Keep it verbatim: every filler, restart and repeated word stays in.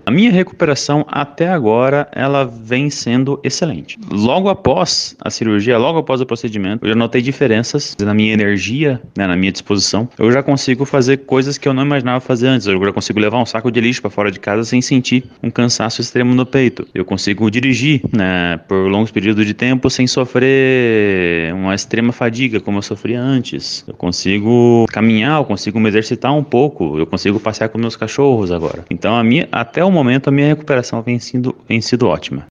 A minha recuperação até agora, ela vem sendo excelente. Logo após a cirurgia, logo após o procedimento, eu já notei diferenças na minha energia, né, na minha disposição. Eu já consigo fazer coisas que eu não imaginava fazer antes. Eu já consigo levar um saco de lixo para fora de casa sem sentir um cansaço extremo no peito. Eu consigo dirigir, né, por longos períodos de tempo sem sofrer uma extrema fadiga como eu sofria antes. Eu consigo caminhar, eu consigo me exercitar um pouco, eu consigo passear com meus cachorros agora. Então, a minha, até o momento, a minha recuperação vem sido, vem sido ótima.